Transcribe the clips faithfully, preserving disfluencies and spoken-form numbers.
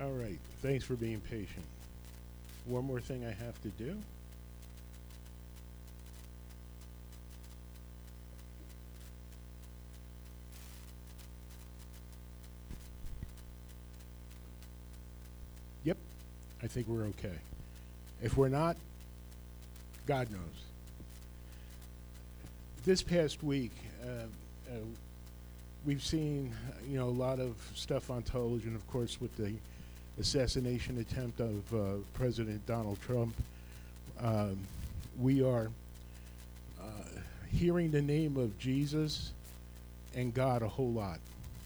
All right. Thanks for being patient. One more thing I have to do. Yep. I think we're okay. If we're not, God knows. This past week, uh, uh, we've seen, you know, a lot of stuff on television, of course, with the assassination attempt of uh, President Donald Trump. Um, we are uh, hearing the name of Jesus and God a whole lot.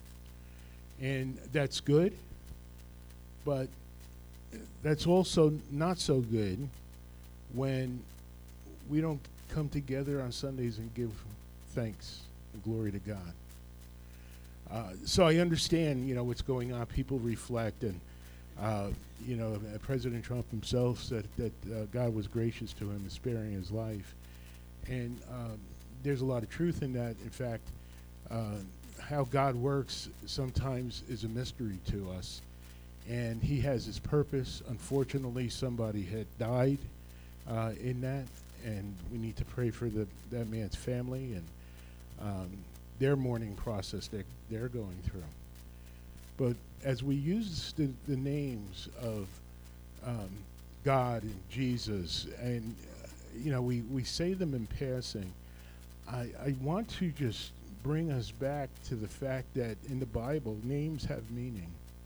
And that's good, but that's also not so good when we don't come together on Sundays and give thanks and glory to God. Uh, so I understand, you know, what's going on. People reflect, and uh, you know, uh, President Trump himself said that uh, God was gracious to him in sparing his life, and um, there's a lot of truth in that. In fact, uh, how God works sometimes is a mystery to us, and He has His purpose. Unfortunately, somebody had died uh, in that, and we need to pray for the that man's family and um, their mourning process that they're going through. But as we use the, the names of um, God and Jesus, and uh, you know, we, we say them in passing, I, I want to just bring us back to the fact that in the Bible, names have meaning.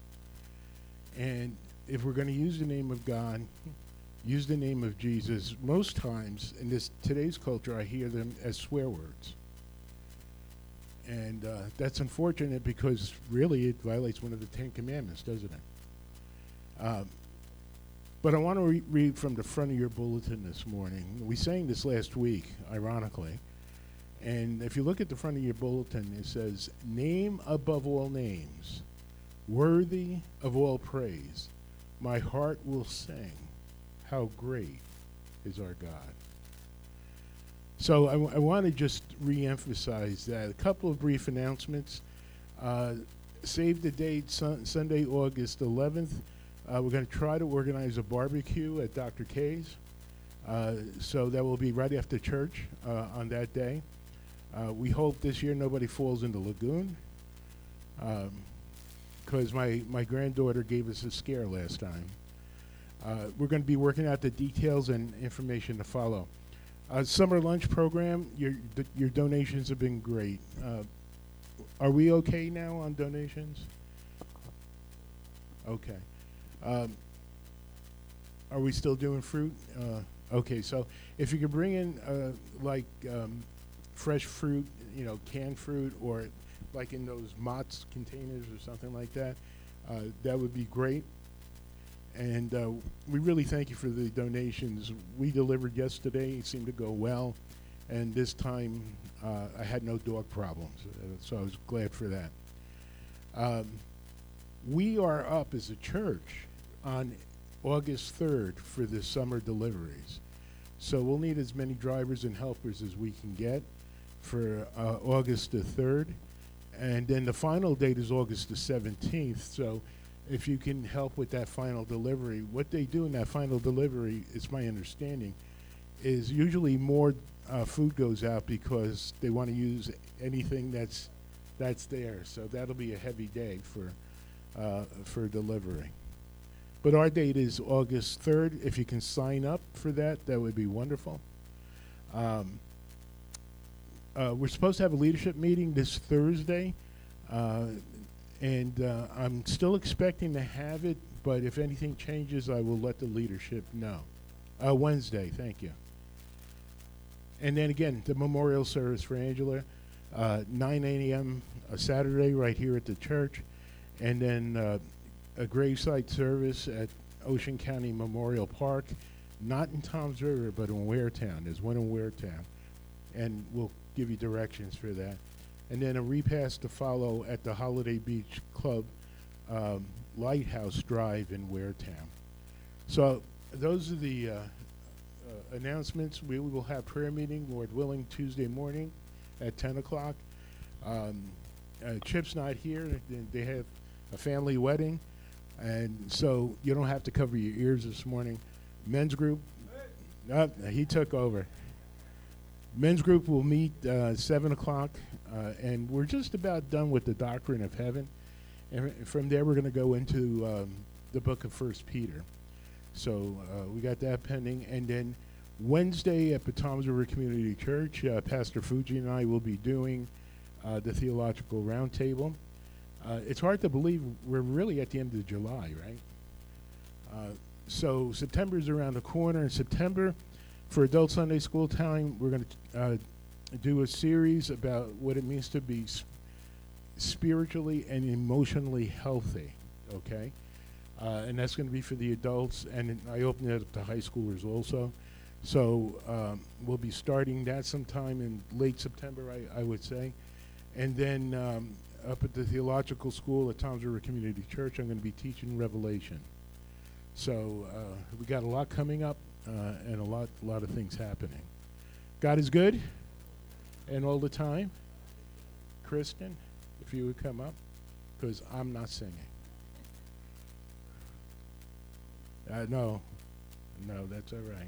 And if we're going to use the name of God, use the name of Jesus, most times in this today's culture, I hear them as swear words. And uh, that's unfortunate because really it violates one of the Ten Commandments, doesn't it? Um, but I want to re- read from the front of your bulletin this morning. We sang this last week, ironically. And if you look at the front of your bulletin, it says, "Name above all names, worthy of all praise. My heart will sing, how great is our God." So I, w- I want to just re-emphasize that. A couple of brief announcements. Uh, save the date, sun- Sunday, August eleventh. Uh, we're going to try to organize a barbecue at Doctor K's. Uh, so that will be right after church uh, on that day. Uh, we hope this year nobody falls in the lagoon, because um, my, my granddaughter gave us a scare last time. Uh, we're going to be working out the details and information to follow. Uh, summer lunch program, your d- your donations have been great. Uh, are we okay now on donations? Okay. Um, are we still doing fruit? Uh, okay, so if you could bring in uh, like um, fresh fruit, you know, canned fruit, or like in those Mott's containers or something like that, uh, that would be great. And uh, we really thank you for the donations. We delivered yesterday. It seemed to go well. And this time, uh, I had no dog problems. Uh, so I was glad for that. Um, we are up as a church on August third for the summer deliveries. So we'll need as many drivers and helpers as we can get for uh, August the third. And then the final date is August the seventeenth. So if you can help with that final delivery, what they do in that final delivery, it's my understanding, is usually more uh, food goes out because they want to use anything that's that's there. So that'll be a heavy day for uh, for delivery. But our date is August third. If you can sign up for that, that would be wonderful. Um, uh, we're supposed to have a leadership meeting this Thursday. Uh, And uh, I'm still expecting to have it, but if anything changes, I will let the leadership know. Uh, Wednesday, thank you. And then again, the memorial service for Angela, uh, nine a.m. a Saturday right here at the church. And then uh, a gravesite service at Ocean County Memorial Park, not in Toms River, but in Waretown. There's one in Waretown. And we'll give you directions for that. And then a repast to follow at the Holiday Beach Club um, Lighthouse Drive in Waretown. So those are the uh, uh, announcements. We will have prayer meeting, Lord willing, Tuesday morning at ten o'clock. Um, uh, Chip's not here. They have a family wedding. And so you don't have to cover your ears this morning. Men's group, uh, he took over. Men's group will meet uh, seven o'clock, uh, and we're just about done with the doctrine of heaven. And f- from there, we're going to go into um, the book of First Peter. So uh, we got that pending. And then Wednesday at Toms River Community Church, uh, Pastor Fuji and I will be doing uh, the Theological Roundtable. Uh, it's hard to believe we're really at the end of July, right? Uh, so September is around the corner. In September, for Adult Sunday School time, we're going to uh, do a series about what it means to be s- spiritually and emotionally healthy, okay? Uh, and that's going to be for the adults, and I open it up to high schoolers also. So um, we'll be starting that sometime in late September, I, I would say. And then um, up at the Theological School at Toms River Community Church, I'm going to be teaching Revelation. So uh, we got a lot coming up uh, and a lot, a lot of things happening. God is good, and all the time. Kristen, if you would come up, because I'm not singing. Uh, no, no, that's all right.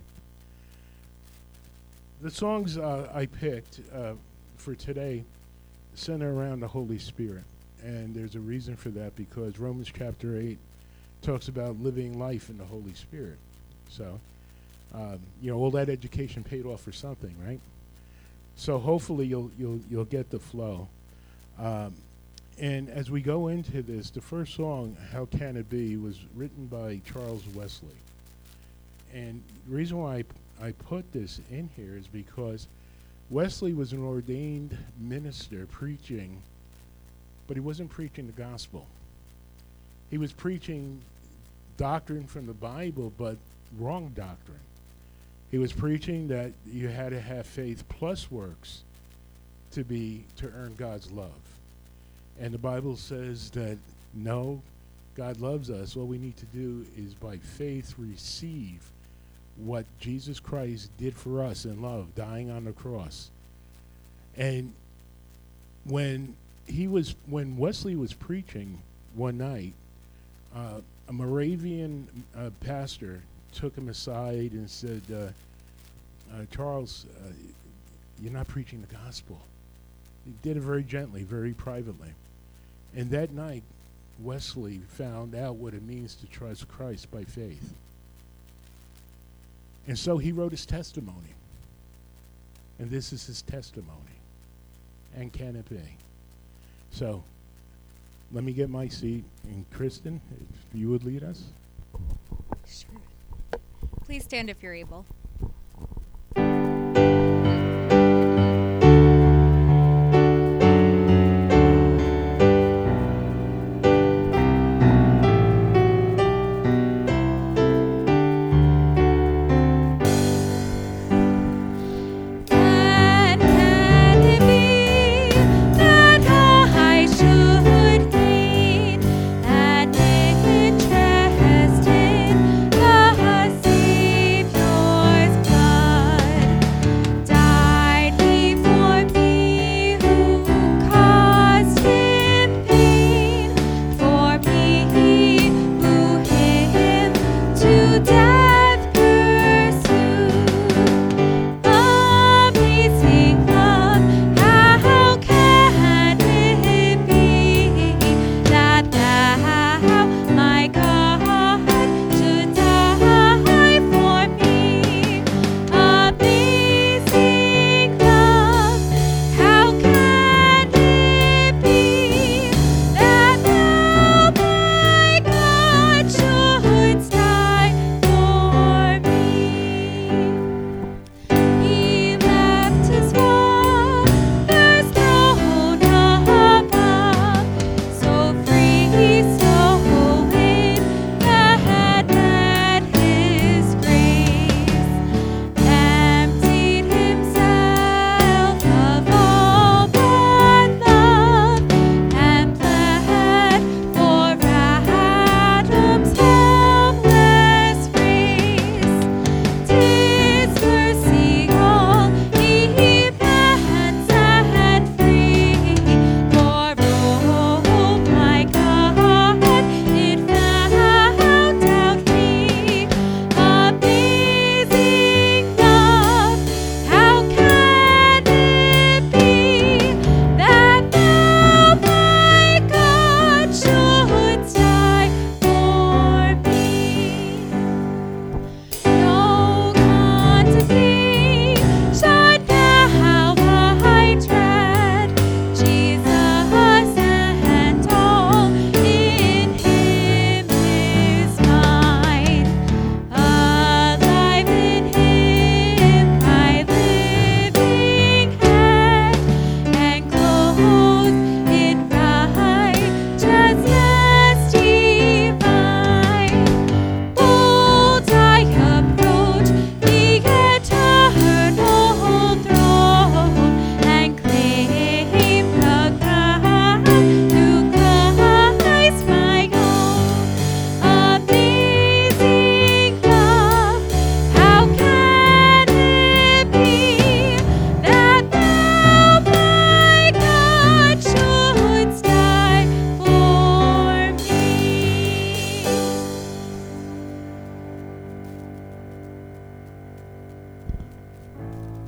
The songs uh, I picked uh, for today center around the Holy Spirit. And there's a reason for that, because Romans chapter eight talks about living life in the Holy Spirit. So, um, you know, all that education paid off for something, right? So hopefully you'll you'll you'll get the flow. Um, and as we go into this, the first song, How Can It Be, was written by Charles Wesley. And the reason why I, p- I put this in here is because Wesley was an ordained minister preaching, but he wasn't preaching the gospel. He was preaching doctrine from the Bible, but wrong doctrine. He was preaching that you had to have faith plus works to be to earn God's love. And the Bible says that no, God loves us. All we need to do is by faith receive what Jesus Christ did for us in love, dying on the cross. And when he was, when Wesley was preaching one night, uh, a Moravian uh, pastor took him aside and said, uh, uh, Charles, uh, you're not preaching the gospel. He did it very gently, very privately. And that night, Wesley found out what it means to trust Christ by faith. And so he wrote his testimony. And this is his testimony. And can it be? So, let me get my seat. And Kristen, if you would lead us. Sure. Please stand if you're able. Trust in the Savior.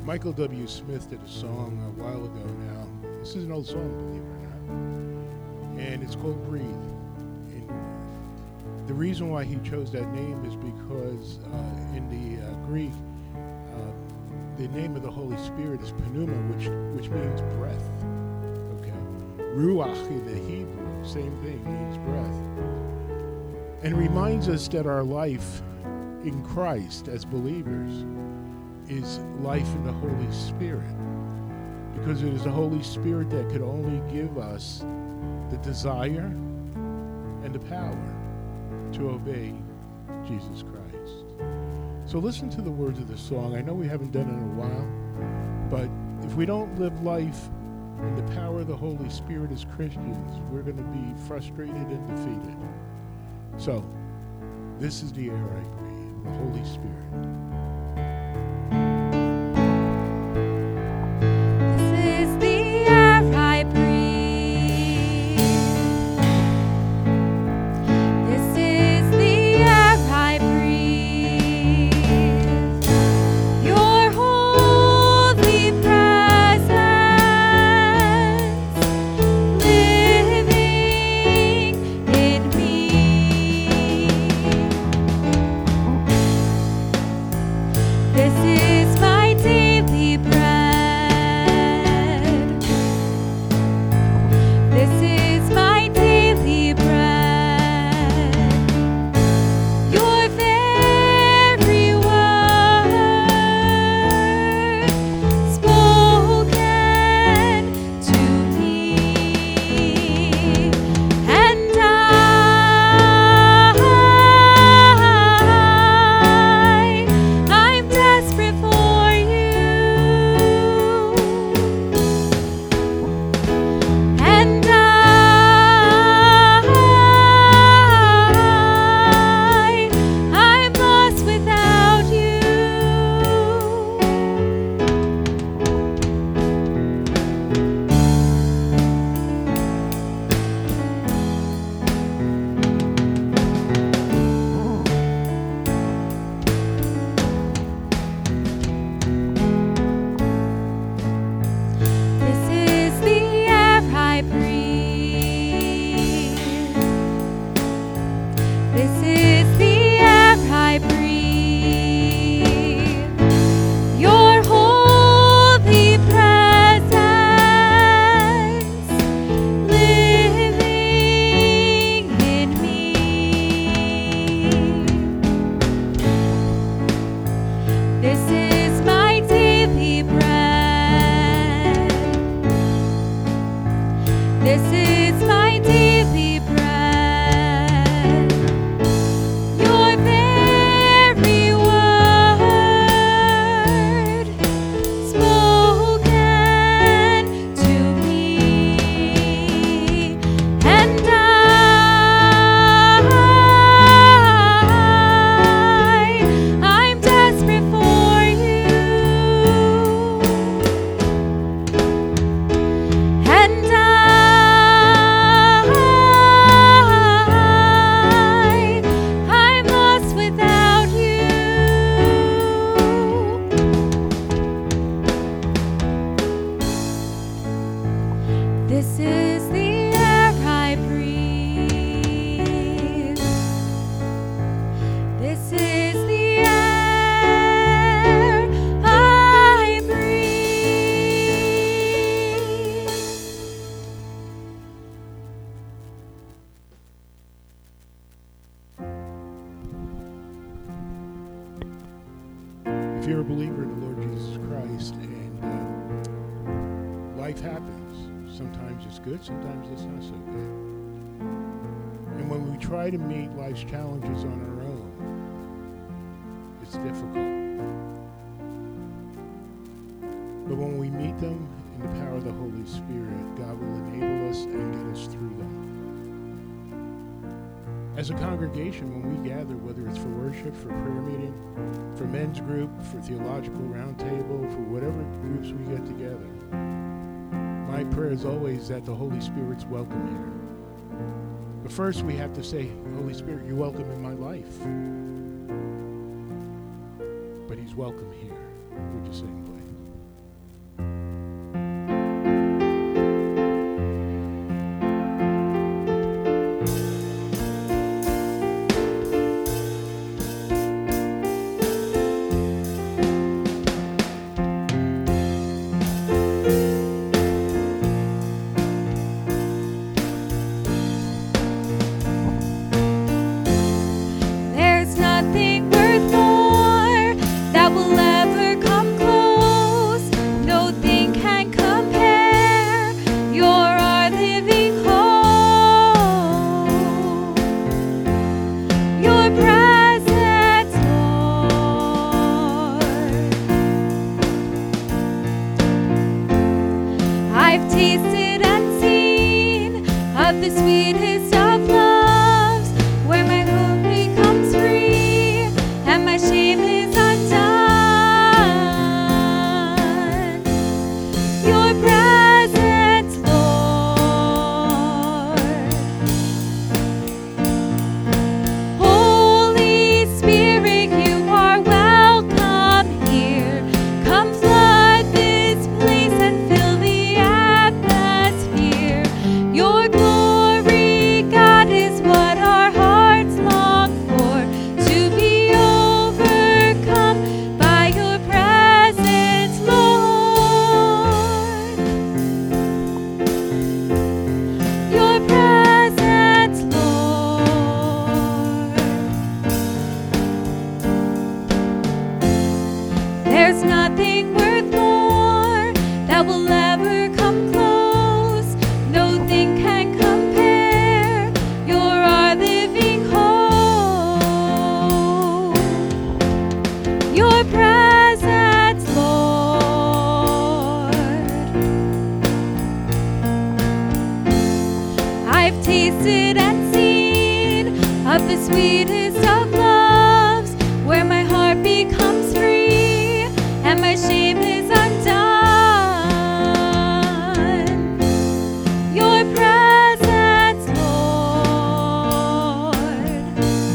Michael W. Smith did a song a while ago now. This is an old song, believe it or not. And it's called Breathe. And the reason why he chose that name is because uh, in the uh, Greek, uh, the name of the Holy Spirit is pneuma, which which means breath. Okay. Ruach in the Hebrew, same thing, means breath. And reminds us that our life in Christ as believers is life in the Holy Spirit, because it is the Holy Spirit that could only give us the desire and the power to obey Jesus Christ. So listen to the words of the song. I know we haven't done it in a while, but if we don't live life in the power of the Holy Spirit as Christians, we're going to be frustrated and defeated. So this is the air I breathe, the Holy Spirit. If you're a believer in the Lord Jesus Christ and uh, life happens, sometimes it's good, sometimes it's not so good. And when we try to meet life's challenges on our own, it's difficult. But when we meet them in the power of the Holy Spirit, God will enable us and get us through them. As a congregation, when we gather, whether it's for worship, for prayer meeting, for men's group, for theological roundtable, for whatever groups we get together, my prayer is always that the Holy Spirit's welcome here. But first we have to say, Holy Spirit, you're welcome in my life. But he's welcome here. Would you sing, please? my shame is undone. Your presence, Lord. Holy Spirit, you are welcome here. Come flood this place and fill the atmosphere. Your glory, God, is what our hearts long for, to be overcome by your presence, Lord. Your presence, Lord. There's nothing worth more that will ever come close. No thing can compare. You're our living hope. Your presence, Lord. I've tasted and seen of the sweetest of loves, where my heart becomes free and my shame is undone. Your presence, Lord.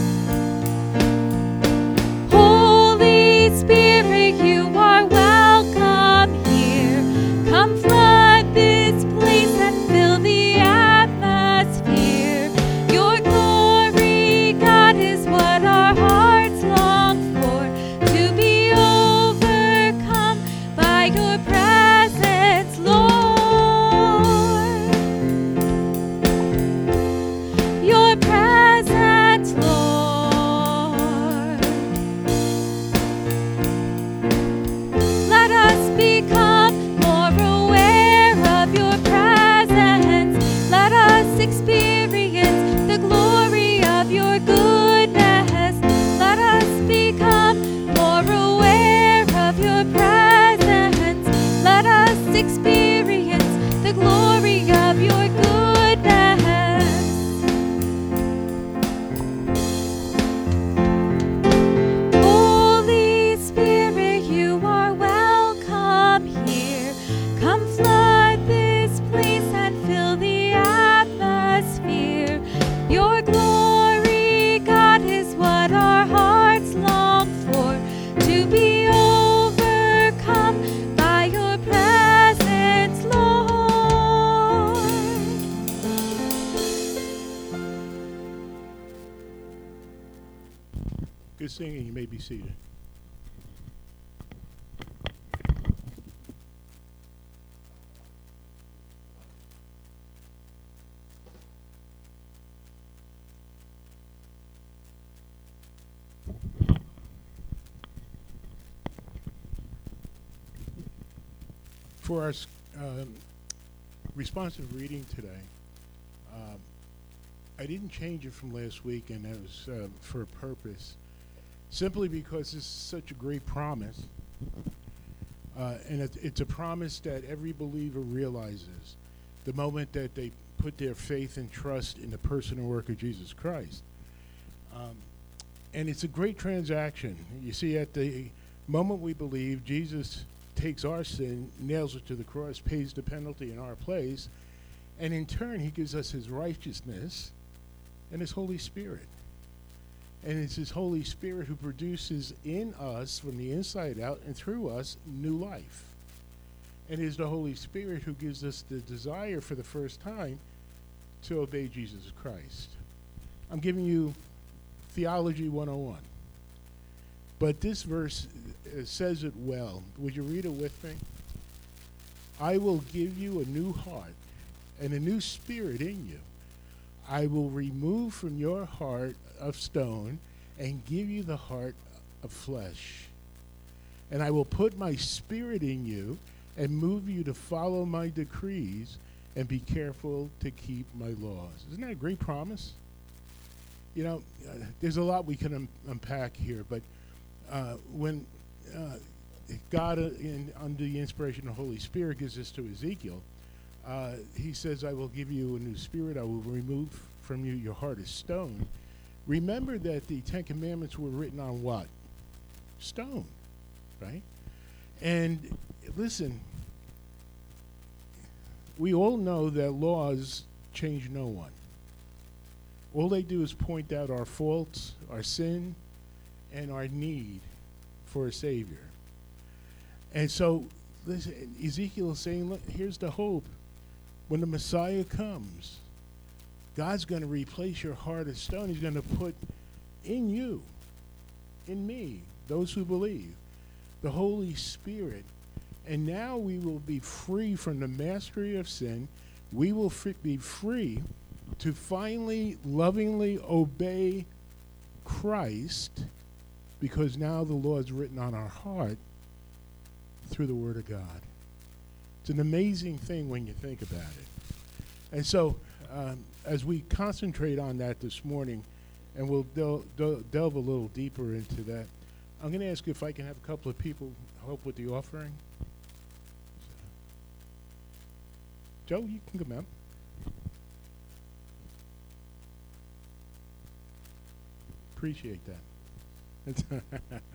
Holy Spirit, you are welcome here. Come flood this place and fill the atmosphere. Your glory, God, is what our hearts long for, to be overcome by your presence, Lord. Your presence, Lord. Let us become more aware of your presence. Let us experience the glory of your goodness. Let us become more aware of your presence. Let us experience the glory of your goodness. Holy Spirit, you are welcome here. Come flood this place and fill the atmosphere. Your glory, God, is what our hearts long for, to be overcome by your presence, Lord. Good singing. You may be seated. For our s- um, responsive reading today, um, I didn't change it from last week, and that was uh, for a purpose, simply because this is such a great promise. Uh, and it, it's a promise that every believer realizes the moment that they put their faith and trust in the person and work of Jesus Christ. Um, and it's a great transaction. You see, at the moment we believe, Jesus takes our sin, nails it to the cross, pays the penalty in our place, and in turn he gives us his righteousness and his Holy Spirit. And it's his Holy Spirit who produces in us, from the inside out and through us, new life. And it is the Holy Spirit who gives us the desire for the first time to obey Jesus Christ. I'm giving you Theology one oh one. But this verse uh, says it well. Would you read it with me? I will give you a new heart and a new spirit in you. I will remove from your heart of stone and give you the heart of flesh. And I will put my spirit in you and move you to follow my decrees and be careful to keep my laws. Isn't that a great promise? You know, uh, there's a lot we can um, unpack here, but uh, when uh, God, uh, in, under the inspiration of the Holy Spirit, gives this to Ezekiel, uh, he says, I will give you a new spirit. I will remove from you your heart of stone. Remember that the Ten Commandments were written on what? stone, right? And listen, we all know that laws change no one. All they do is point out our faults, our sin, and our need for a Savior. And so, listen, Ezekiel is saying, look, here's the hope. When the Messiah comes, God's going to replace your heart of stone. He's going to put in you, in me, those who believe, the Holy Spirit. And now we will be free from the mastery of sin. We will f- be free to finally lovingly obey Christ, because now the law is written on our heart through the Word of God. It's an amazing thing when you think about it. And so, um, as we concentrate on that this morning, and we'll del- del- delve a little deeper into that, I'm going to ask if I can have a couple of people help with the offering. So, Joe, you can come out. Appreciate that. All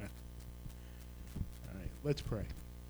right, let's pray.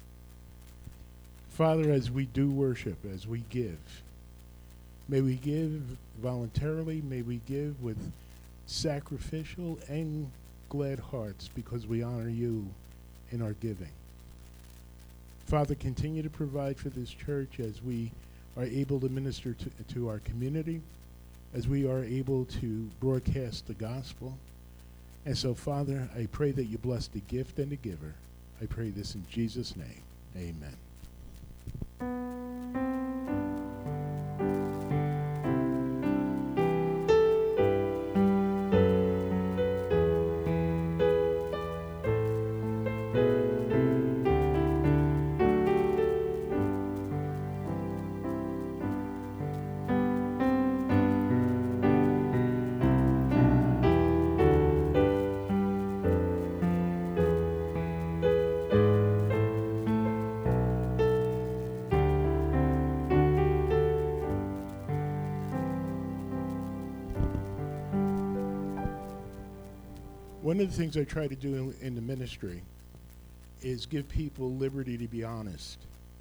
Father, as we do worship, as we give, may we give voluntarily, may we give with sacrificial and glad hearts, because we honor you in our giving. Father, continue to provide for this church as we are able to minister to, to our community, as we are able to broadcast the gospel. And so, Father, I pray that you bless the gift and the giver. I pray this in Jesus' name. Amen. One of the things I try to do in, in the ministry is give people liberty to be honest.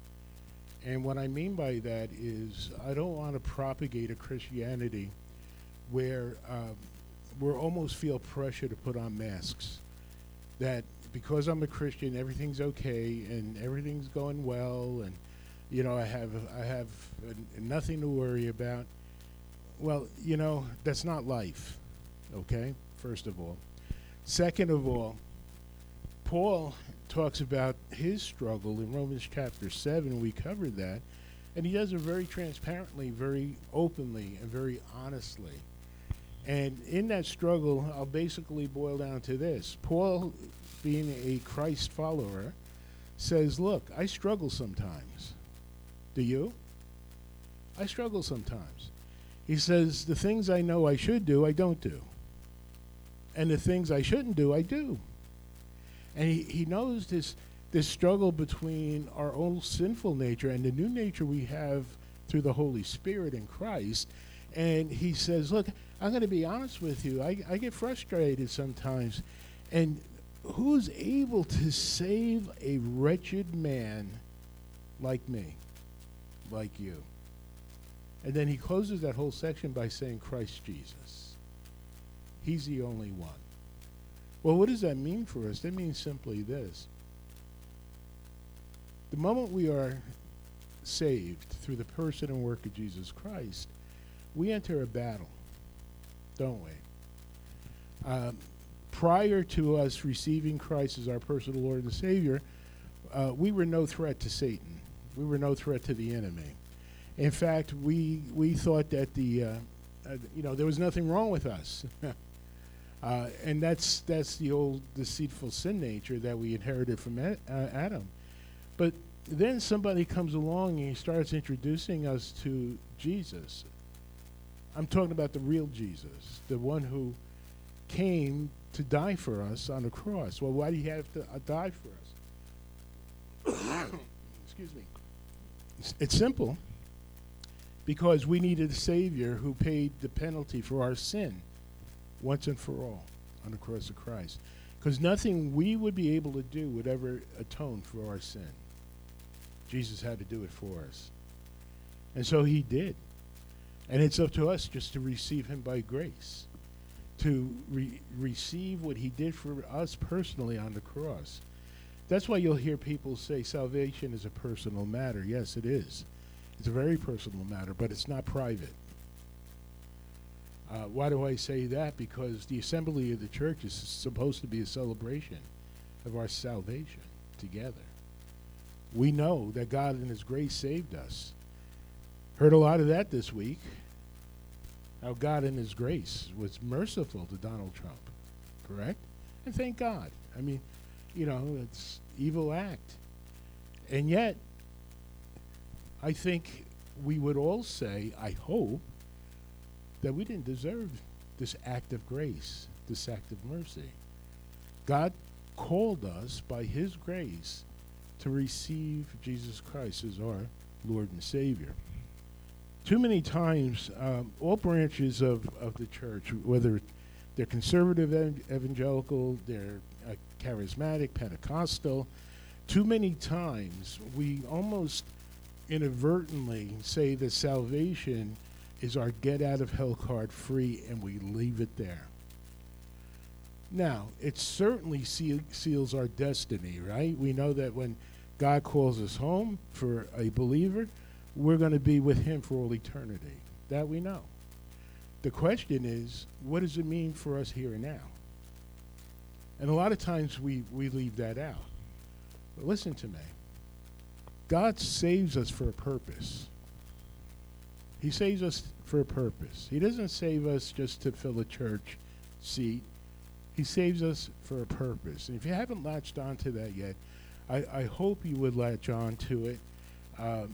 And what I mean by that is I don't want to propagate a Christianity where um, we almost feel pressure to put on masks. That because I'm a Christian, everything's okay and everything's going well, and you know I have I have uh, nothing to worry about. Well, you know that's not life. Okay, first of all. Second of all, Paul talks about his struggle in Romans chapter seven. We covered that. And he does it very transparently, very openly, and very honestly. And in that struggle, I'll basically boil down to this. Paul, being a Christ follower, says, look, I struggle sometimes. Do you? I struggle sometimes. He says, the things I know I should do, I don't do. And the things I shouldn't do, I do. And he, he knows this this struggle between our old sinful nature and the new nature we have through the Holy Spirit in Christ. And he says, look, I'm going to be honest with you. I, I get frustrated sometimes. And who's able to save a wretched man like me, like you? And then he closes that whole section by saying, Christ Jesus. He's the only one. Well, what does that mean for us? That means simply this. The moment we are saved through the person and work of Jesus Christ, we enter a battle, don't we? Um, prior to us receiving Christ as our personal Lord and Savior, uh, we were no threat to Satan. We were no threat to the enemy. In fact, we we thought that the uh, uh, you know there was nothing wrong with us. Uh, and that's that's the old deceitful sin nature that we inherited from a- uh, Adam. But then somebody comes along and he starts introducing us to Jesus. I'm talking about the real Jesus, the one who came to die for us on the cross. Well, why did he have to uh, die for us? Excuse me. It's, it's simple. Because we needed a Savior who paid the penalty for our sin once and for all on the cross of Christ. Because nothing we would be able to do would ever atone for our sin. Jesus had to do it for us. And so he did. And it's up to us just to receive him by grace, to re- receive what he did for us personally on the cross. That's why you'll hear people say salvation is a personal matter. Yes, it is. It's a very personal matter, but it's not private. Uh, why do I say that? Because the assembly of the church is supposed to be a celebration of our salvation together. We know that God in his grace saved us. Heard a lot of that this week. How God in his grace was merciful to Donald Trump. Correct? And thank God. I mean, you know, it's evil act. And yet, I think we would all say, I hope, that we didn't deserve this act of grace, this act of mercy. God called us by his grace to receive Jesus Christ as our Lord and Savior. Too many times, um, all branches of, of the church, whether they're conservative ev- evangelical, they're uh, charismatic, Pentecostal, too many times we almost inadvertently say that salvation is our get out of hell card free, and we leave it there. Now, it certainly seal, seals our destiny, right? We know that when God calls us home for a believer, we're going to be with him for all eternity. That we know. The question is, what does it mean for us here and now? And a lot of times we, we leave that out. But listen to me. God saves us for a purpose. He saves us for a purpose. He doesn't save us just to fill a church seat. He saves us for a purpose. And if you haven't latched on to that yet, I, I hope you would latch on to it. Um,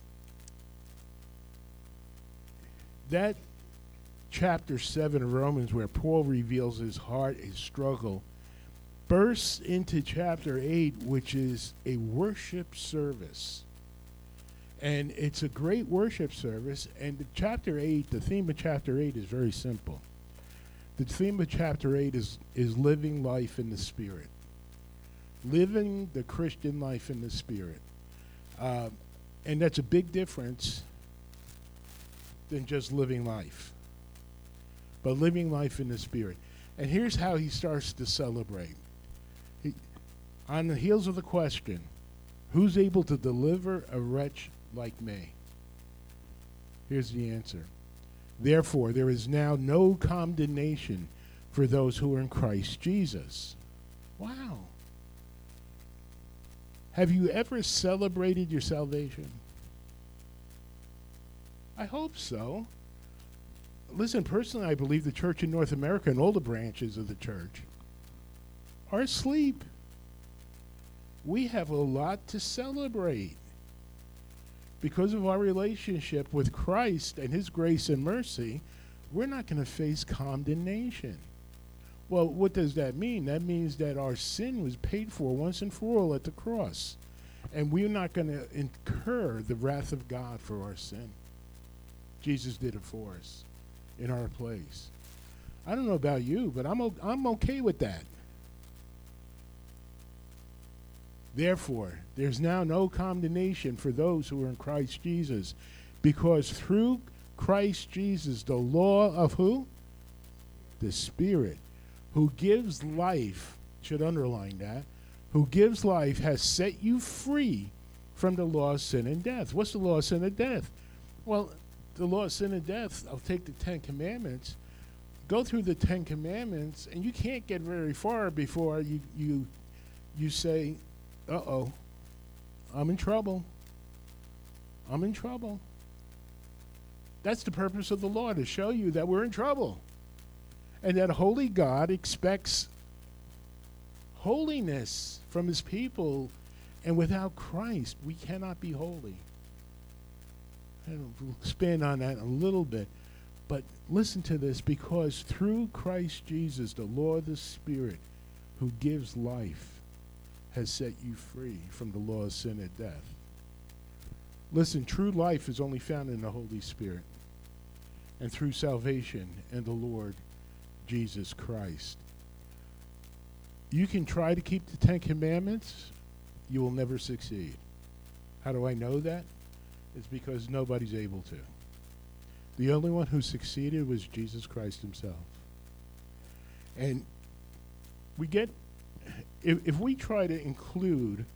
that chapter seven of Romans, where Paul reveals his heart, his struggle, bursts into chapter eight, which is a worship service. And it's a great worship service. And the chapter eight, the theme of chapter eight is very simple. The theme of chapter eight is, is living life in the Spirit. Living the Christian life in the Spirit. Um, and that's a big difference than just living life. But living life in the Spirit. And here's how he starts to celebrate. He, on the heels of the question, who's able to deliver a wretch like me? Here's the answer. Therefore, there is now no condemnation for those who are in Christ Jesus. Wow. Have you ever celebrated your salvation? I hope so. Listen, personally, I believe the church in North America and all the branches of the church are asleep. We have a lot to celebrate. Because of our relationship with Christ and his grace and mercy, we're not going to face condemnation. Well, what does that mean? That means that our sin was paid for once and for all at the cross. And we're not going to incur the wrath of God for our sin. Jesus did it for us in our place. I don't know about you, but I'm, o- I'm okay with that. Therefore, there's now no condemnation for those who are in Christ Jesus, because through Christ Jesus, the law of who? The Spirit, who gives life, should underline that, who gives life has set you free from the law of sin and death. What's the law of sin and death? Well, the law of sin and death, I'll take the Ten Commandments, go through the Ten Commandments, and you can't get very far before you you you say, uh-oh, I'm in trouble. I'm in trouble. That's the purpose of the law, to show you that we're in trouble. And that holy God expects holiness from his people. And without Christ, we cannot be holy. And we'll expand on that a little bit. But listen to this, because through Christ Jesus, the law of the Spirit, who gives life, has set you free from the law of sin and death. Listen, true life is only found in the Holy Spirit and through salvation in the Lord Jesus Christ. You can try to keep the Ten Commandments, you will never succeed. How do I know that? It's because nobody's able to. The only one who succeeded was Jesus Christ himself. And we get, if, if we try to include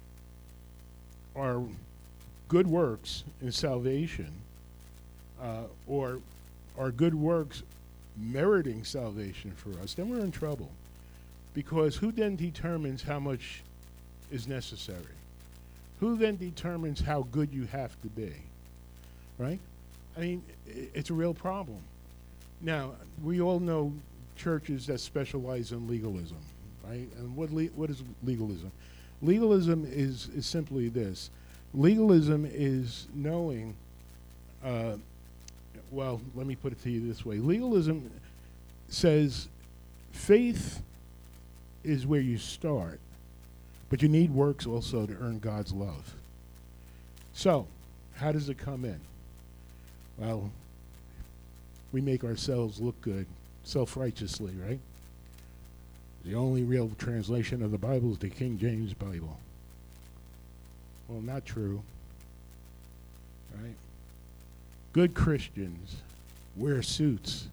our good works in salvation, uh, or our good works meriting salvation for us, then we're in trouble. Because who then determines how much is necessary? Who then determines how good you have to be? Right? I mean, i- it's a real problem. Now, we all know churches that specialize in legalism, right? And what le- what is legalism? Legalism is, is simply this. Legalism is knowing, uh, well, let me put it to you this way. Legalism says faith is where you start, but you need works also to earn God's love. So, how does it come in? Well, we make ourselves look good self-righteously, right? The only real translation of the Bible is the King James Bible. Well, not true, right? Good Christians wear suits.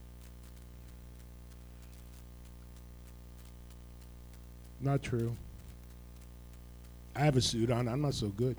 Not true. I have a suit on. I'm not so good.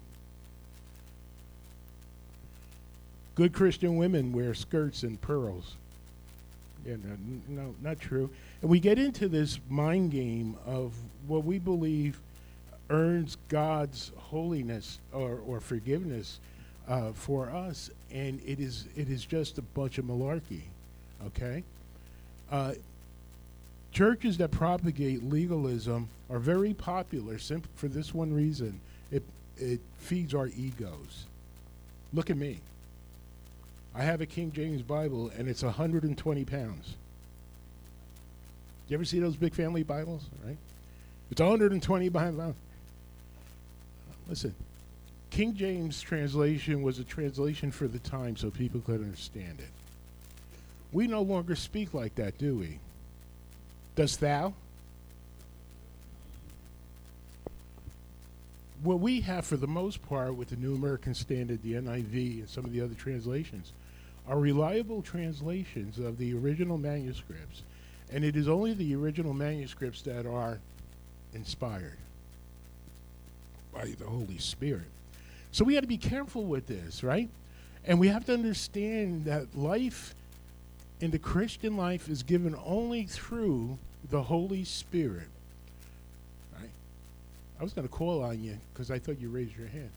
Good Christian women wear skirts and pearls. Yeah, no, n- no, not true. And we get into this mind game of what we believe earns God's holiness or, or forgiveness uh, for us, and it is it is just a bunch of malarkey. Okay. Uh, Churches that propagate legalism are very popular simp- for this one reason. It it feeds our egos. Look at me. I have a King James Bible, and it's one hundred twenty pounds. You ever see those big family Bibles, right? It's one hundred twenty pounds. Listen, King James translation was a translation for the time so people could understand it. We no longer speak like that, do we? Dost thou? What we have for the most part with the New American Standard, the N I V, and some of the other translations are reliable translations of the original manuscripts. And it is only the original manuscripts that are inspired by the Holy Spirit. So we have to be careful with this, right? And we have to understand that life in the Christian life is given only through the Holy Spirit. Right? I was going to call on you because I thought you raised your hand.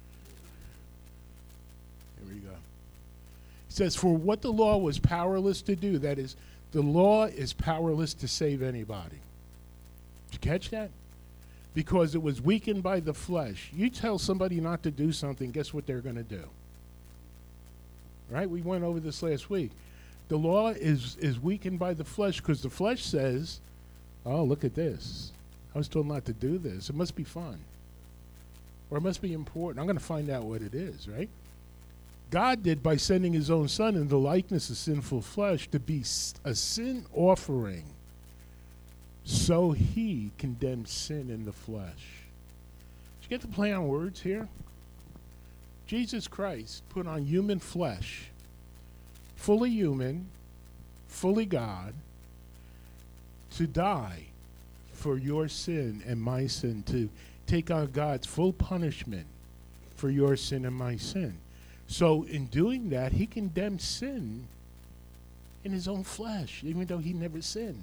Here we go. It says, for what the law was powerless to do, that is, the law is powerless to save anybody. Did you catch that? Because it was weakened by the flesh. You tell somebody not to do something, guess what they're going to do? Right? We went over this last week. The law is, is weakened by the flesh because the flesh says, oh, look at this. I was told not to do this. It must be fun. Or it must be important. I'm going to find out what it is, right? God did by sending his own son in the likeness of sinful flesh to be a sin offering so he condemned sin in the flesh. Did you get the play on words here? Jesus Christ put on human flesh, fully human, fully God, to die for your sin and my sin, to take on God's full punishment for your sin and my sin. So in doing that, he condemned sin in his own flesh, even though he never sinned.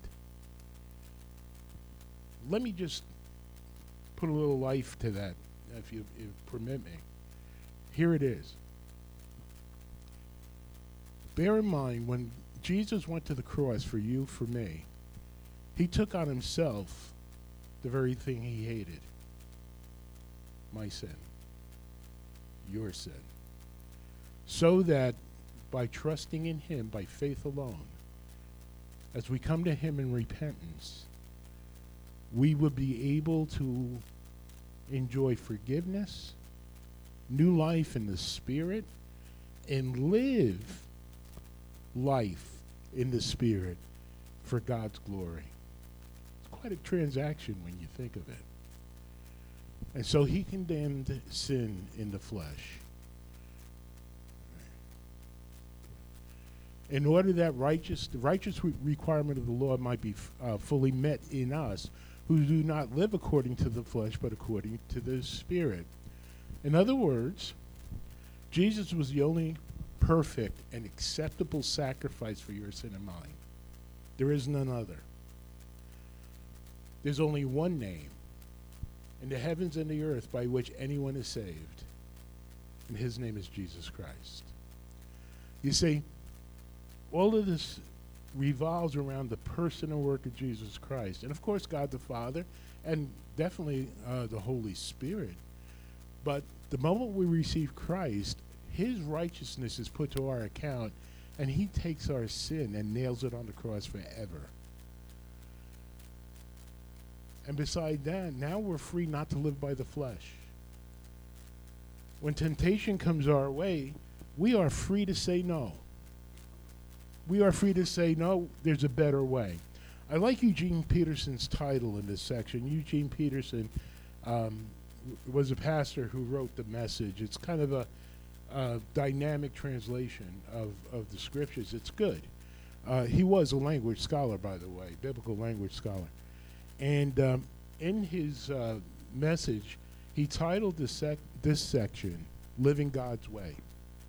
Let me just put a little life to that, if you, if you permit me. Here it is. Bear in mind, when Jesus went to the cross for you, for me, he took on himself the very thing he hated. My sin. Your sin. So that by trusting in him, by faith alone, as we come to him in repentance, we will be able to enjoy forgiveness, new life in the Spirit, and live life in the Spirit for God's glory. It's quite quite a transaction when you think of it. And so he condemned sin in the flesh. In order that righteous, the righteous re- requirement of the law might be f- uh, fully met in us, who do not live according to the flesh, but according to the Spirit. In other words, Jesus was the only perfect and acceptable sacrifice for your sin and mine. There is none other. There's only one name in the heavens and the earth by which anyone is saved, and his name is Jesus Christ. You see, all of this revolves around the person and work of Jesus Christ. And of course, God the Father, and definitely uh, the Holy Spirit. But the moment we receive Christ, his righteousness is put to our account, and he takes our sin and nails it on the cross forever. And beside that, now we're free not to live by the flesh. When temptation comes our way, we are free to say no. We are free to say, no, there's a better way. I like Eugene Peterson's title in this section. Eugene Peterson um, w- was a pastor who wrote The Message. It's kind of a, a dynamic translation of, of the scriptures. It's good. Uh, he was a language scholar, by the way, biblical language scholar. And um, in his uh, message, he titled this, sec- this section, Living God's Way.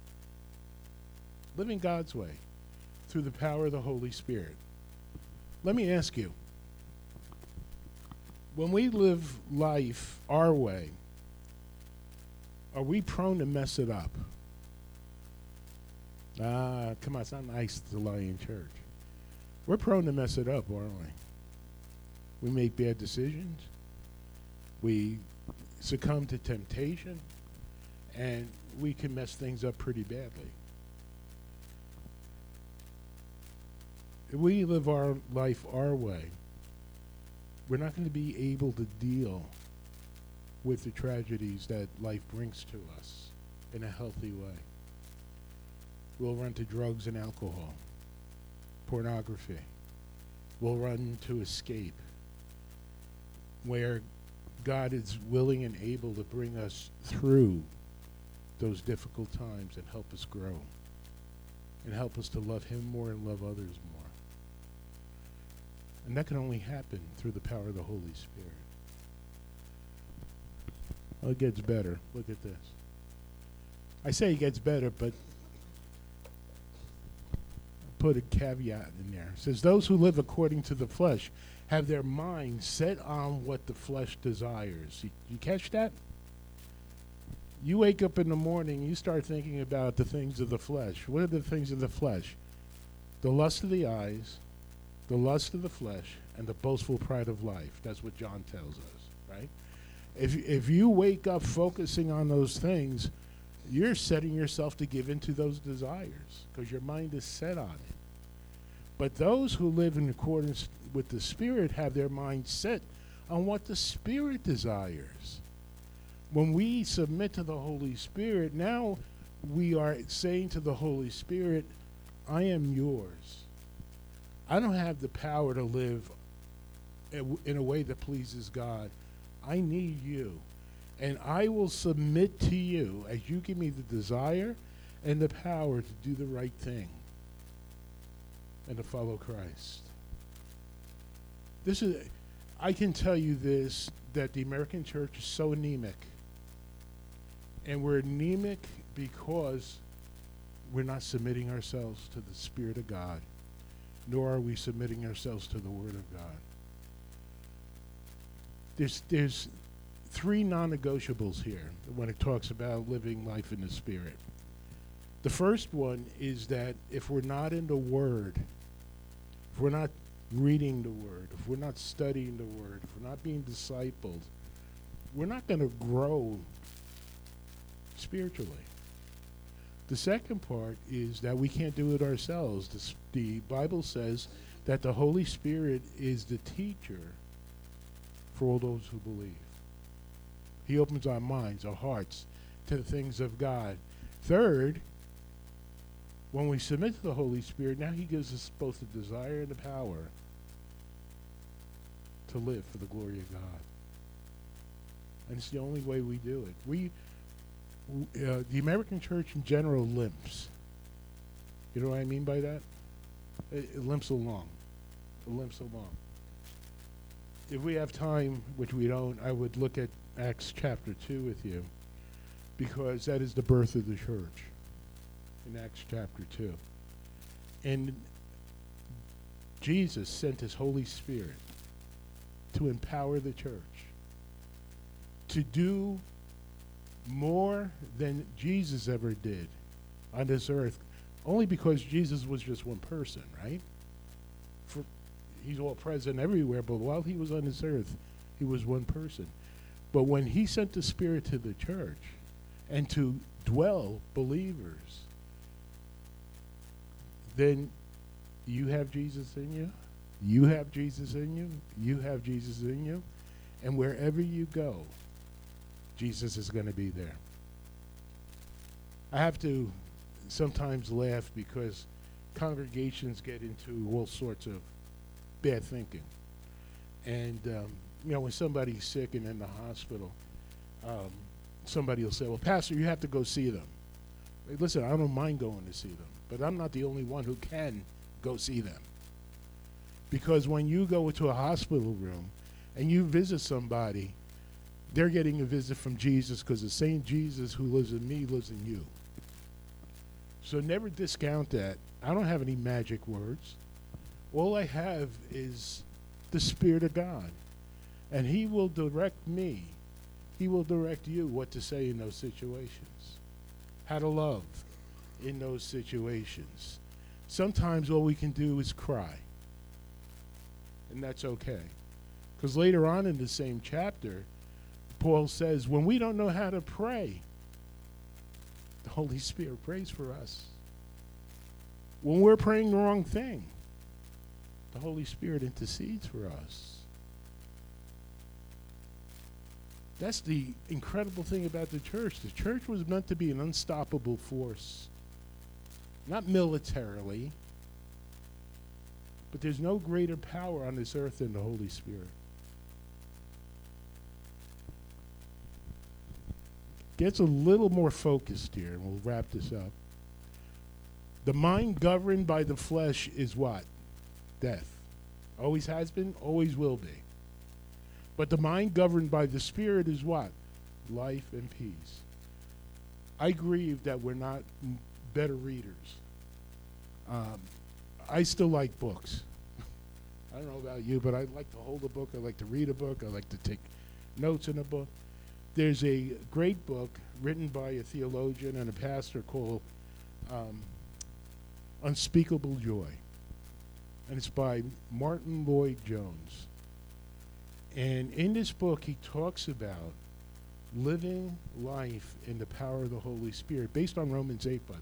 Living God's Way. Through the power of the Holy Spirit. Let me ask you, when we live life our way, are we prone to mess it up? Ah, come on, it's not nice to lie in church. We're prone to mess it up, aren't we? We make bad decisions. We succumb to temptation, and we can mess things up pretty badly. If we live our life our way, we're not going to be able to deal with the tragedies that life brings to us in a healthy way. We'll run to drugs and alcohol, pornography. We'll run to escape, where God is willing and able to bring us through those difficult times and help us grow and help us to love him more and love others more. And that can only happen through the power of the Holy Spirit. Well, it gets better. Look at this. I say it gets better, but put a caveat in there. It says, those who live according to the flesh have their mind set on what the flesh desires. You, you catch that? You wake up in the morning, you start thinking about the things of the flesh. What are the things of the flesh? The lust of the eyes, the lust of the flesh, and the boastful pride of life. That's what John tells us, right? If, if you wake up focusing on those things, you're setting yourself to give into those desires because your mind is set on it. But those who live in accordance with the Spirit have their mind set on what the Spirit desires. When we submit to the Holy Spirit, now we are saying to the Holy Spirit, I am yours. I don't have the power to live in a way that pleases God. I need you. And I will submit to you as you give me the desire and the power to do the right thing and to follow Christ. This is, I can tell you this, that the American church is so anemic. And we're anemic because we're not submitting ourselves to the Spirit of God, nor are we submitting ourselves to the Word of God. There's, there's three non-negotiables here when it talks about living life in the Spirit. The first one is that if we're not in the Word, if we're not reading the Word, if we're not studying the Word, if we're not being discipled, we're not going to grow spiritually. The second part is that we can't do it ourselves. The, the Bible says that the Holy Spirit is the teacher for all those who believe. He opens our minds, our hearts to the things of God. Third, when we submit to the Holy Spirit, now he gives us both the desire and the power to live for the glory of God. And it's the only way we do it. We, w- uh, the American church in general limps. You know what I mean by that? It, it limps along. It limps along. If we have time, which we don't, I would look at Acts chapter two with you, because that is the birth of the church in Acts chapter two. And Jesus sent his Holy Spirit to empower the church to do more than Jesus ever did on this earth, only because Jesus was just one person, right? For, he's all present everywhere, but while he was on this earth, he was one person. But when he sent the Spirit to the church and to dwell believers, then you have Jesus in you, you have Jesus in you, you have Jesus in you, and wherever you go, Jesus is going to be there. I have to sometimes laugh because congregations get into all sorts of bad thinking. And, um, you know, when somebody's sick and in the hospital, um, somebody will say, well, Pastor, you have to go see them. Hey, listen, I don't mind going to see them, but I'm not the only one who can go see them. Because when you go into a hospital room and you visit somebody, they're getting a visit from Jesus, because the same Jesus who lives in me lives in you. So never discount that. I don't have any magic words. All I have is the Spirit of God. And he will direct me. He will direct you what to say in those situations, how to love in those situations. Sometimes all we can do is cry. And that's okay. Because later on in the same chapter, Paul says, when we don't know how to pray, the Holy Spirit prays for us. When we're praying the wrong thing, the Holy Spirit intercedes for us. That's the incredible thing about the church. The church was meant to be an unstoppable force. Not militarily, but there's no greater power on this earth than the Holy Spirit. Gets a little more focused here, and we'll wrap this up. The mind governed by the flesh is what? Death. Always has been, always will be. But the mind governed by the Spirit is what? Life and peace. I grieve that we're not m- better readers. Um, I still like books. I don't know about you, but I like to hold a book. I like to read a book. I like to take notes in a book. There's a great book written by a theologian and a pastor called um, Unspeakable Joy. And it's by Martin Lloyd-Jones. And in this book, he talks about living life in the power of the Holy Spirit, based on Romans eight, by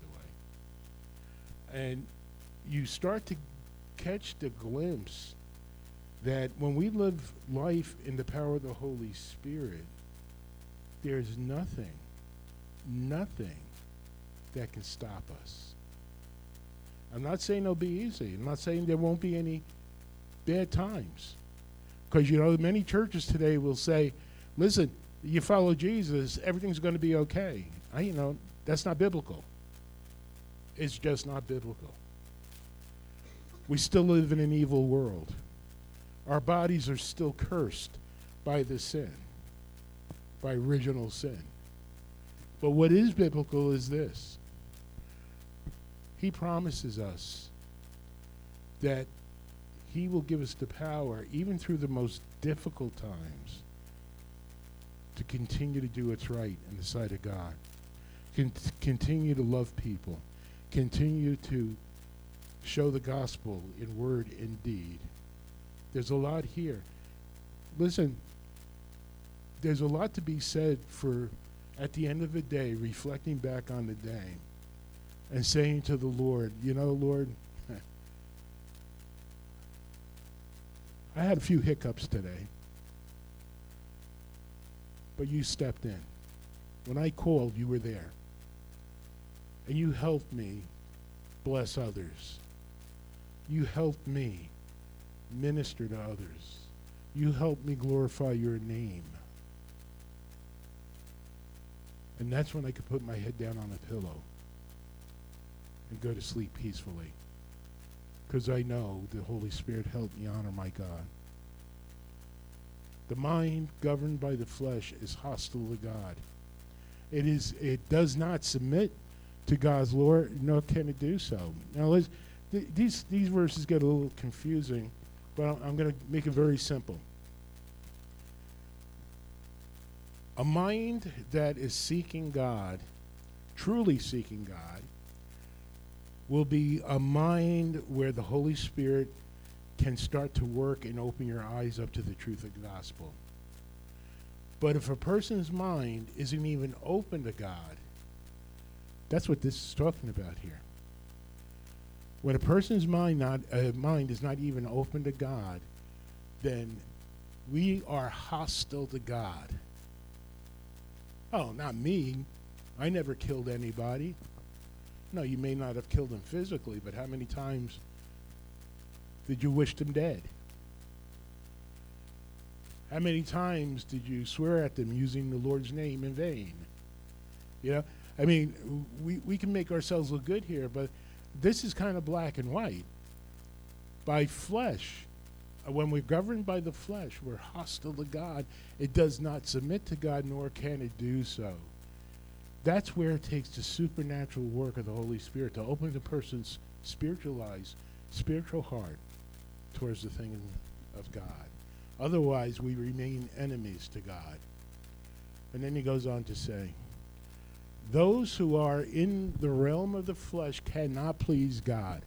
the way. And you start to catch the glimpse that when we live life in the power of the Holy Spirit, there's nothing, nothing that can stop us. I'm not saying it'll be easy. I'm not saying there won't be any bad times. Because, you know, many churches today will say, listen, you follow Jesus, everything's going to be okay. I, you know, that's not biblical. It's just not biblical. We still live in an evil world. Our bodies are still cursed by the sin, by original sin. But what is biblical is this. He promises us that he will give us the power, even through the most difficult times, to continue to do what's right in the sight of God. Con- continue to love people. Continue to show the gospel in word and deed. There's a lot here. Listen, there's a lot to be said for, at the end of the day, reflecting back on the day and saying to the Lord, you know, Lord, I had a few hiccups today, but you stepped in. When I called, you were there. And you helped me bless others. You helped me minister to others. You help me glorify your name. And that's when I could put my head down on a pillow and go to sleep peacefully. Because I know the Holy Spirit helped me honor my God. The mind governed by the flesh is hostile to God. It is. It does not submit to God's law, nor can it do so. Now, let's, th- these these verses get a little confusing, but I'm, I'm going to make it very simple. A mind that is seeking God, truly seeking God, will be a mind where the Holy Spirit can start to work and open your eyes up to the truth of the gospel. But if a person's mind isn't even open to God, that's what this is talking about here. When a person's mind not uh, mind is not even open to God, then we are hostile to God. Oh, not me. I never killed anybody. No, you may not have killed them physically, but how many times did you wish them dead? How many times did you swear at them using the Lord's name in vain? You know, I mean, we, we can make ourselves look good here, but this is kind of black and white. By flesh, uh, when we're governed by the flesh, we're hostile to God. It does not submit to God, nor can it do so. That's where it takes the supernatural work of the Holy Spirit to open the person's spiritual eyes, spiritual heart, towards the thing of God. Otherwise, we remain enemies to God. And then he goes on to say, those who are in the realm of the flesh cannot please God.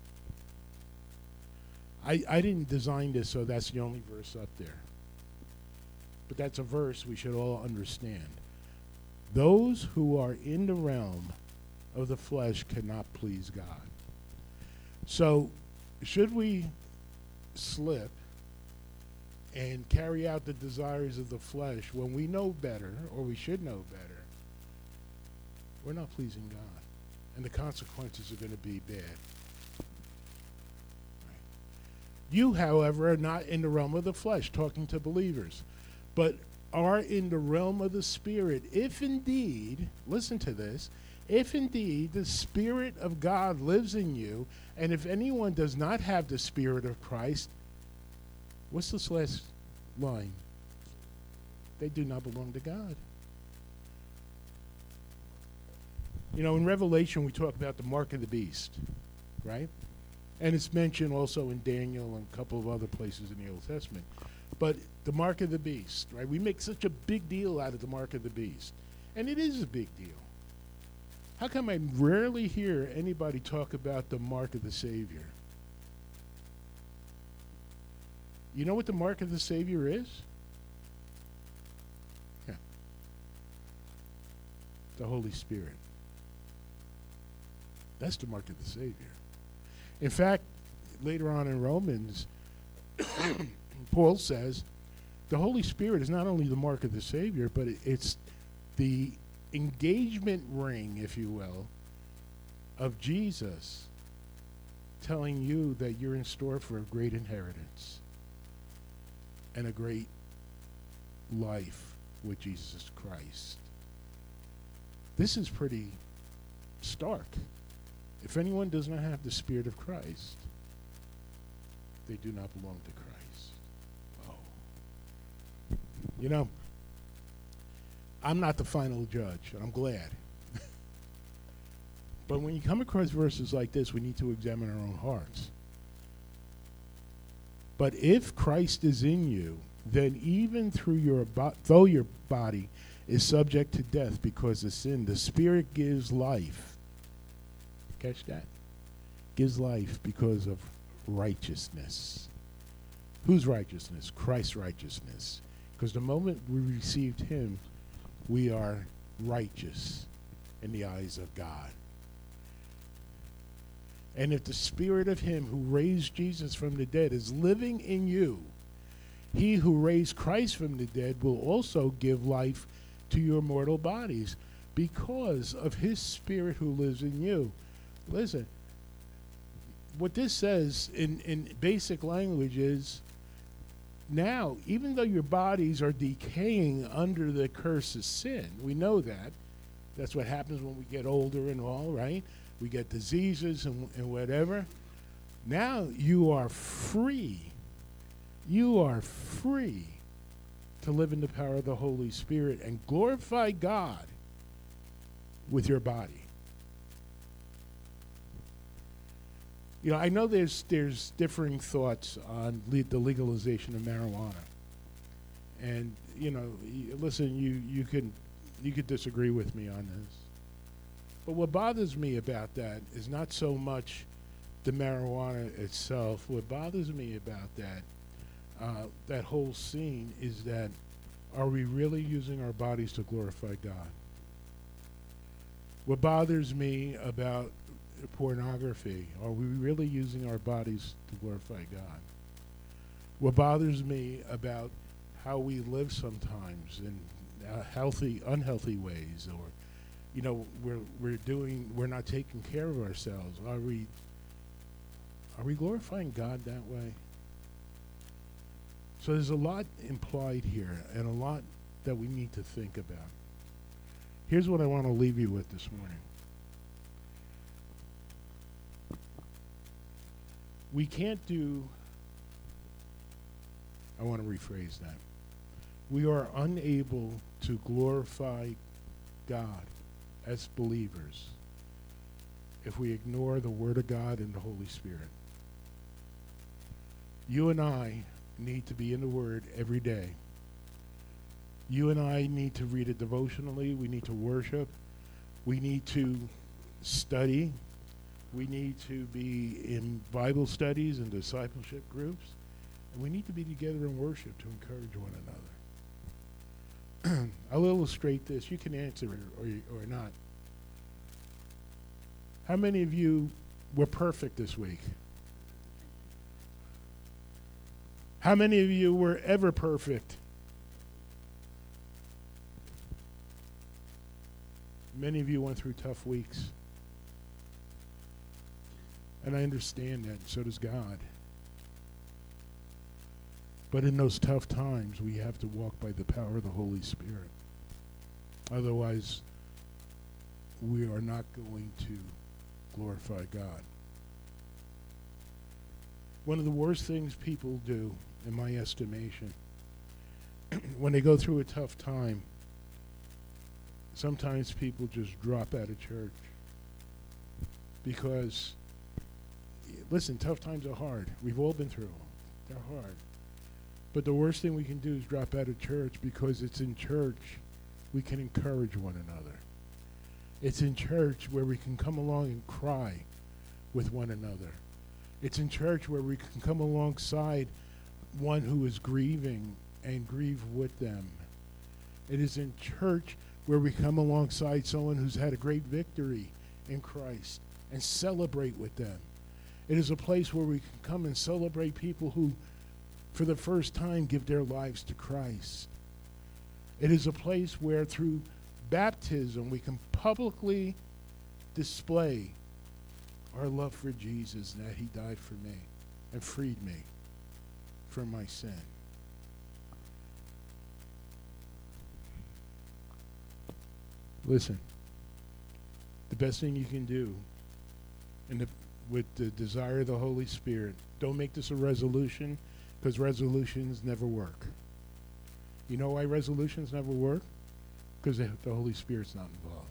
I, I didn't design this, so that's the only verse up there. But that's a verse we should all understand. Those who are in the realm of the flesh cannot please God. So, should we slip and carry out the desires of the flesh when we know better, or we should know better, we're not pleasing God. And the consequences are going to be bad. Right. You, however, are not in the realm of the flesh, talking to believers, but are in the realm of the Spirit, if indeed, listen to this, if indeed the Spirit of God lives in you, and if anyone does not have the Spirit of Christ, what's this last line? They do not belong to God. You know, in Revelation, we talk about the mark of the beast, right? And it's mentioned also in Daniel and a couple of other places in the Old Testament. But the mark of the beast, right? We make such a big deal out of the mark of the beast. And it is a big deal. How come I rarely hear anybody talk about the mark of the Savior? You know what the mark of the Savior is? Yeah. The Holy Spirit. That's the mark of the Savior. In fact, later on in Romans, Paul says the Holy Spirit is not only the mark of the Savior, but it, it's the engagement ring, if you will, of Jesus telling you that you're in store for a great inheritance and a great life with Jesus Christ. This is pretty stark. If anyone does not have the Spirit of Christ, they do not belong to Christ. Whoa. You know, I'm not the final judge, and I'm glad. But when you come across verses like this, we need to examine our own hearts. But if Christ is in you, then even through your bo- though your body is subject to death because of sin, the Spirit gives life. Catch that? Gives life because of righteousness. Whose righteousness? Christ's righteousness. Because the moment we received him, we are righteous in the eyes of God. And if the Spirit of him who raised Jesus from the dead is living in you, he who raised Christ from the dead will also give life to your mortal bodies because of his Spirit who lives in you. Listen, what this says in, in basic language is now, even though your bodies are decaying under the curse of sin, we know that. That's what happens when we get older and all, right? We get diseases and, and whatever. Now you are free. You are free to live in the power of the Holy Spirit and glorify God with your body. You know, I know there's there's differing thoughts on le- the legalization of marijuana, and you know, y- listen, you you can you could disagree with me on this, but what bothers me about that is not so much the marijuana itself. What bothers me about that uh, that whole scene is that, are we really using our bodies to glorify God? What bothers me about pornography, are we really using our bodies to glorify God? What bothers me about how we live sometimes in uh, healthy, unhealthy ways, or you know, we're we're doing, we're not taking care of ourselves. Are we are we glorifying God that way? So there's a lot implied here, and a lot that we need to think about. Here's what I want to leave you with this morning. We can't do, I want to rephrase that. We are unable to glorify God as believers if we ignore the Word of God and the Holy Spirit. You and I need to be in the Word every day. You and I need to read it devotionally. We need to worship. We need to study. We need to be in Bible studies and discipleship groups. And we need to be together in worship to encourage one another. I'll illustrate this. You can answer it or, or not. How many of you were perfect this week? How many of you were ever perfect? Many of you went through tough weeks. And I understand that, and so does God. But in those tough times, we have to walk by the power of the Holy Spirit. Otherwise, we are not going to glorify God. One of the worst things people do, in my estimation, when they go through a tough time, sometimes people just drop out of church. Because, listen, tough times are hard. We've all been through them. They're hard. But the worst thing we can do is drop out of church, because it's in church we can encourage one another. It's in church where we can come along and cry with one another. It's in church where we can come alongside one who is grieving and grieve with them. It is in church where we come alongside someone who's had a great victory in Christ and celebrate with them. It is a place where we can come and celebrate people who, for the first time, give their lives to Christ. It is a place where through baptism we can publicly display our love for Jesus, and that he died for me and freed me from my sin. Listen, the best thing you can do in the, with the desire of the Holy Spirit, don't make this a resolution, because resolutions never work. You know why resolutions never work? Because the, the Holy Spirit's not involved.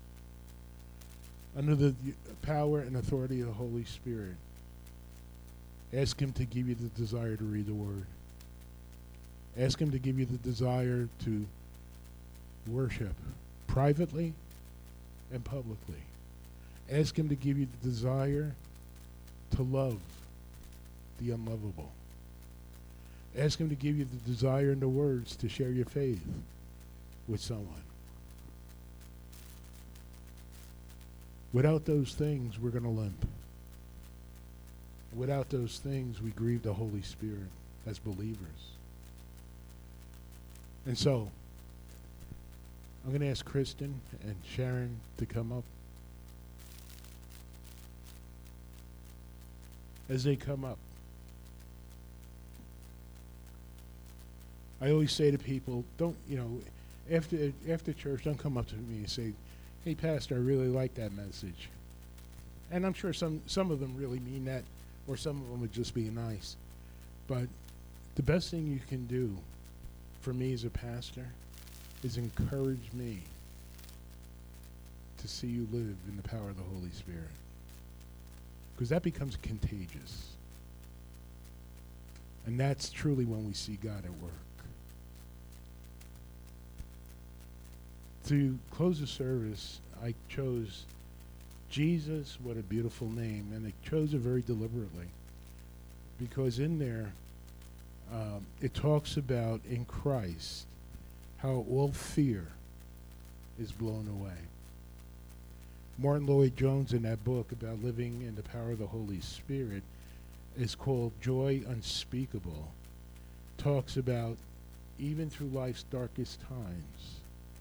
Under the power and authority of the Holy Spirit, ask him to give you the desire to read the Word. Ask him to give you the desire to worship privately and publicly. Ask him to give you the desire to love the unlovable. Ask him to give you the desire and the words to share your faith with someone. Without those things, we're going to limp. Without those things, we grieve the Holy Spirit as believers. And so, I'm going to ask Kristen and Sharon to come up. As they come up, I always say to people, don't, you know, after after church, don't come up to me and say, hey, Pastor, I really like that message. And I'm sure some, some of them really mean that, or some of them would just be nice. But the best thing you can do for me as a pastor is encourage me to see you live in the power of the Holy Spirit. Because that becomes contagious. And that's truly when we see God at work. To close the service, I chose Jesus, what a beautiful name, and I chose it very deliberately. Because in there, um, it talks about in Christ how all fear is blown away. Martin Lloyd-Jones, in that book about living in the power of the Holy Spirit, is called Joy Unspeakable. Talks about even through life's darkest times,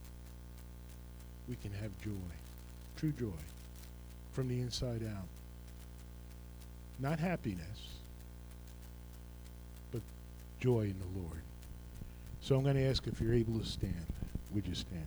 we can have joy, true joy, from the inside out. Not happiness, but joy in the Lord. So I'm going to ask if you're able to stand. Would you stand?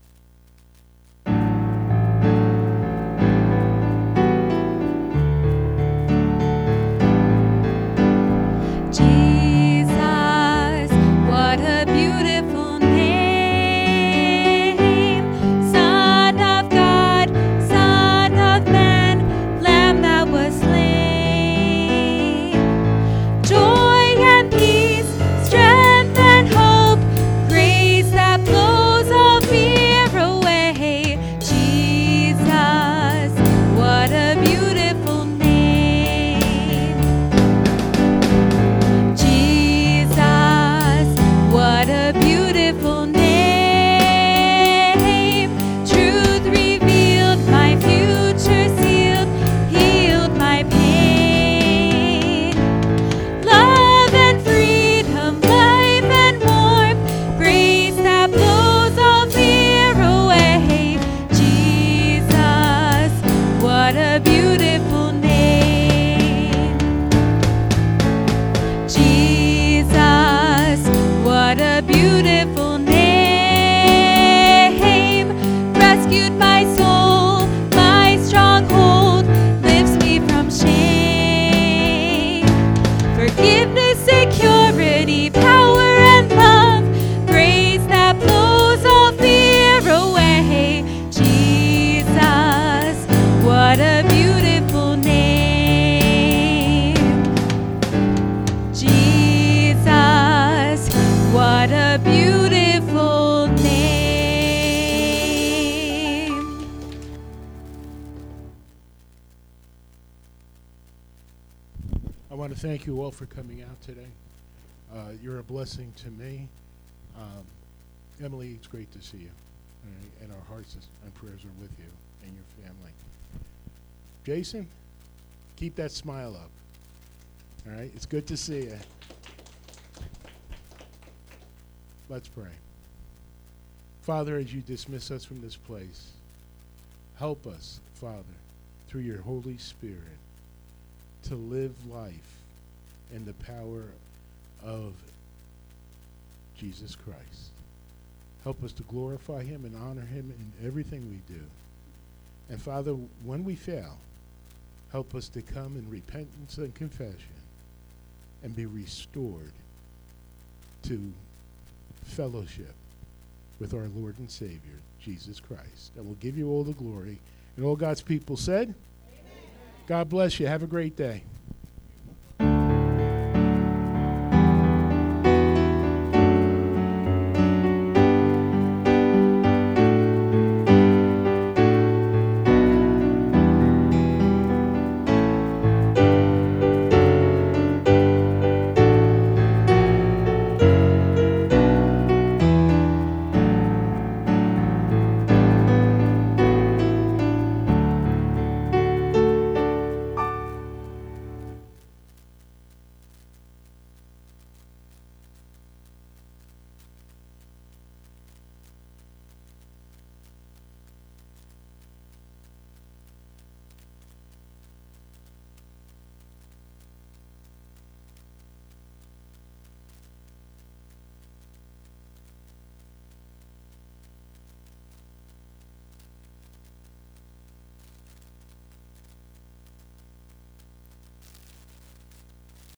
Thank you all for coming out today. Uh, you're a blessing to me. Um, Emily, it's great to see you. Right? And our hearts and prayers are with you and your family. Jason, keep that smile up. All right? It's good to see you. Let's pray. Father, as you dismiss us from this place, help us, Father, through your Holy Spirit, to live life in the power of Jesus Christ. Help us to glorify him and honor him in everything we do. And Father, when we fail, help us to come in repentance and confession and be restored to fellowship with our Lord and Savior, Jesus Christ. And we'll give you all the glory. And all God's people said, amen. God bless you. Have a great day.